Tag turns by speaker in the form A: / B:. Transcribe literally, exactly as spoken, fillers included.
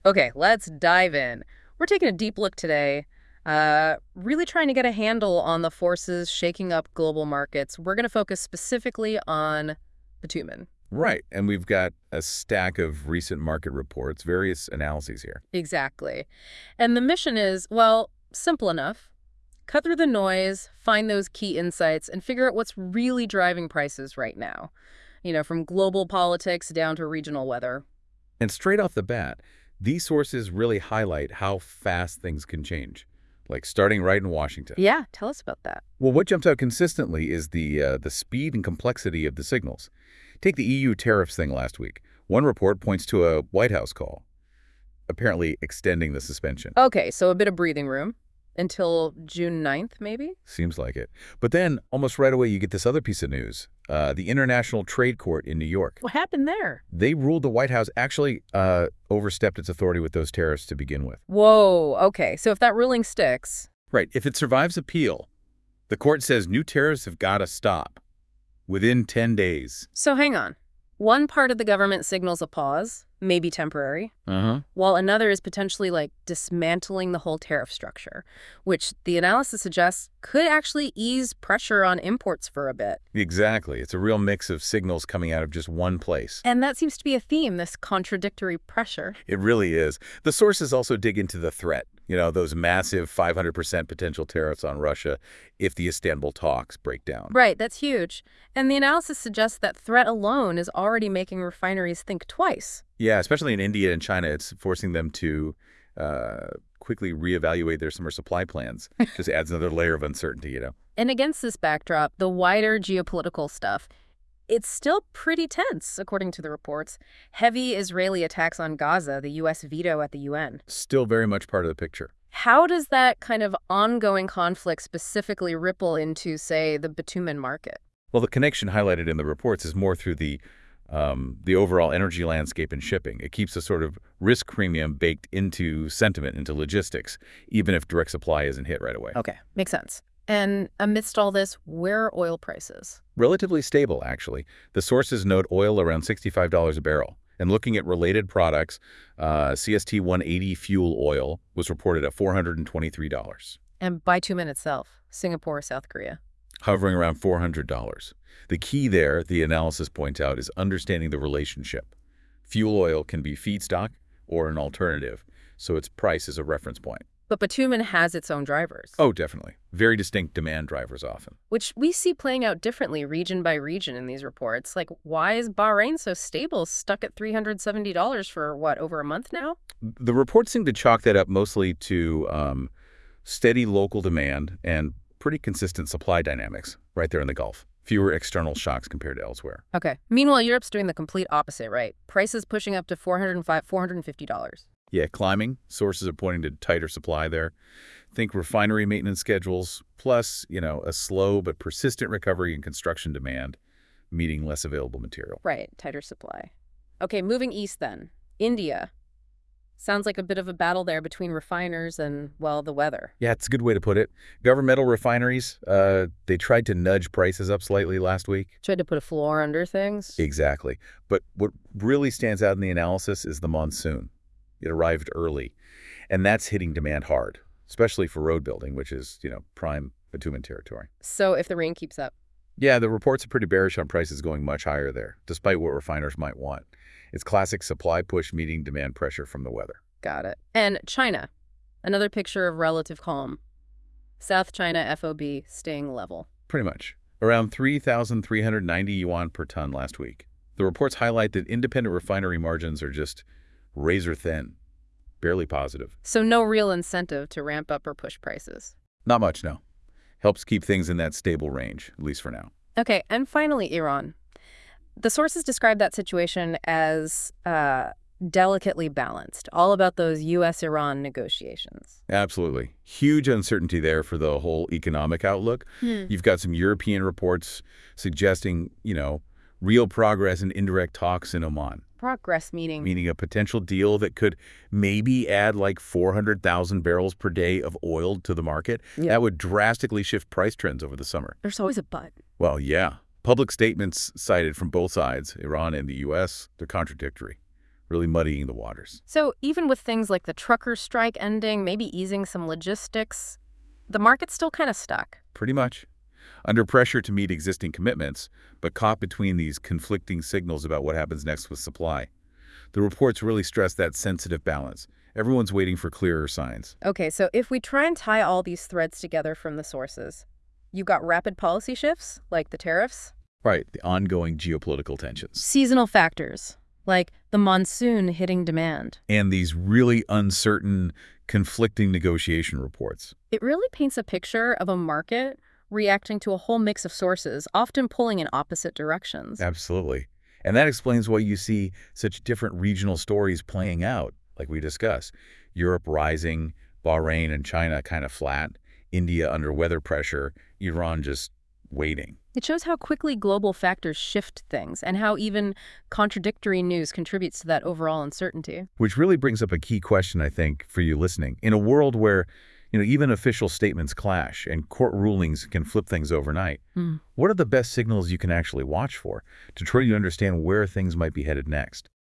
A: Okay, let's dive in. We're taking a deep look today, uh, really trying to get a handle on the forces shaking up global markets. We're going to focus specifically on bitumen.
B: Right. And we've got a stack of recent market reports, various analyses here.
A: Exactly. And the mission is, well, simple enough. Cut through the noise, find those key insights, and figure out what's really driving prices right now. You know, from global politics down to regional weather.
B: And straight off the bat, these sources really highlight how fast things can change, like starting right in Washington.
A: Yeah, tell us about that.
B: Well, what jumps out consistently is the uh, the speed and complexity of the signals. Take the E U tariffs thing last week. One report points to a White House call, apparently extending the suspension.
A: Okay, so a bit of breathing room until June ninth, maybe?
B: Seems like it. But then, almost right away, you get this other piece of news. Uh, the International Trade Court in New York.
A: What happened there?
B: They ruled the White House actually uh, overstepped its authority with those tariffs to begin with.
A: Whoa, okay, so if that ruling sticks.
B: Right. If it survives appeal, the court says new tariffs have got to stop within ten days.
A: So hang on. One part of the government signals a pause, maybe temporary,
B: Uh-huh.
A: while another is potentially like dismantling the whole tariff structure, which the analysis suggests could actually ease pressure on imports for a bit.
B: Exactly. It's a real mix of signals coming out of just one place.
A: And that seems to be a theme, this contradictory pressure.
B: It really is. The sources also dig into the threat, you know, those massive five hundred percent potential tariffs on Russia if the Istanbul talks break down.
A: Right, that's huge. And the analysis suggests that threat alone is already making refineries think twice.
B: Yeah, especially in India and China, it's forcing them to uh, quickly reevaluate their summer supply plans. Just adds another layer of uncertainty, you know.
A: And against this backdrop, the wider geopolitical stuff, it's still pretty tense, according to the reports. Heavy Israeli attacks on Gaza, the U S veto at the U N.
B: Still very much part of the picture.
A: How does that kind of ongoing conflict specifically ripple into, say, the bitumen market?
B: Well, the connection highlighted in the reports is more through the um, the overall energy landscape and shipping. It keeps a sort of risk premium baked into sentiment, into logistics, even if direct supply isn't hit right away.
A: Okay, makes sense. And amidst all this, where are oil prices?
B: Relatively stable, actually. The sources note oil around sixty-five dollars a barrel. And looking at related products, uh, C S T one eighty fuel oil was reported at four hundred twenty-three dollars.
A: And bitumen itself, Singapore, South Korea.
B: Hovering around four hundred dollars. The key there, the analysis points out, is understanding the relationship. Fuel oil can be feedstock or an alternative, so its price is a reference point.
A: But bitumen has its own drivers.
B: Oh, definitely. Very distinct demand drivers often.
A: Which we see playing out differently region by region in these reports. Like, why is Bahrain so stable, stuck at three hundred seventy dollars for, what, over a month now?
B: The reports seem to chalk that up mostly to um, steady local demand and pretty consistent supply dynamics right there in the Gulf. Fewer external shocks compared to elsewhere.
A: Okay. Meanwhile, Europe's doing the complete opposite, right? Prices pushing up to four hundred five, four hundred fifty dollars.
B: Yeah, climbing. Sources are pointing to tighter supply there. Think refinery maintenance schedules, plus, you know, a slow but persistent recovery in construction demand, meeting less available material.
A: Right, tighter supply. Okay, moving east then. India. Sounds like a bit of a battle there between refiners and, well, the weather.
B: Yeah, it's a good way to put it. Governmental refineries, uh, they tried to nudge prices up slightly last week.
A: Tried to put a floor under things.
B: Exactly. But what really stands out in the analysis is the monsoon. It arrived early, and that's hitting demand hard, especially for road building, which is, you know, prime bitumen territory.
A: So if the rain keeps up.
B: Yeah, the reports are pretty bearish on prices going much higher there, despite what refiners might want. It's classic supply push meeting demand pressure from the weather.
A: Got it. And China. Another picture of relative calm. South China F O B staying level.
B: Pretty much. Around three thousand three hundred ninety yuan per ton last week. The reports highlight that independent refinery margins are just razor thin, barely positive.
A: So no real incentive to ramp up or push prices.
B: Not much, no. Helps keep things in that stable range, at least for now.
A: Okay, and finally, Iran. The sources describe that situation as uh, delicately balanced, all about those U S Iran negotiations.
B: Absolutely. Huge uncertainty there for the whole economic outlook.
A: Hmm.
B: You've got some European reports suggesting, you know, real progress in indirect talks in Oman.
A: Progress meaning?
B: Meaning a potential deal that could maybe add like four hundred thousand barrels per day of oil to the market.
A: Yeah.
B: That would drastically shift price trends over the summer.
A: There's always a but.
B: Well, yeah. Public statements cited from both sides, Iran and the U S, they're contradictory. really muddying the waters.
A: So even with things like the trucker strike ending, maybe easing some logistics, the market's still kind of stuck.
B: Pretty much. Under pressure to meet existing commitments, but caught between these conflicting signals about what happens next with supply. The reports really stress that sensitive balance. Everyone's waiting for clearer signs.
A: Okay, so if we try and tie all these threads together from the sources, you've got rapid policy shifts, like the tariffs.
B: Right, the ongoing geopolitical tensions.
A: Seasonal factors, like the monsoon hitting demand.
B: And these really uncertain, conflicting negotiation reports.
A: It really paints a picture of a market reacting to a whole mix of sources, often pulling in opposite directions.
B: Absolutely. And that explains why you see such different regional stories playing out, like we discussed. Europe rising, Bahrain and China kind of flat, India under weather pressure, Iran just waiting.
A: It shows how quickly global factors shift things and how even contradictory news contributes to that overall uncertainty.
B: Which really brings up a key question, I think, for you listening. In a world where, you know, even official statements clash and court rulings can flip things overnight,
A: Mm.
B: what are the best signals you can actually watch for to try to understand where things might be headed next?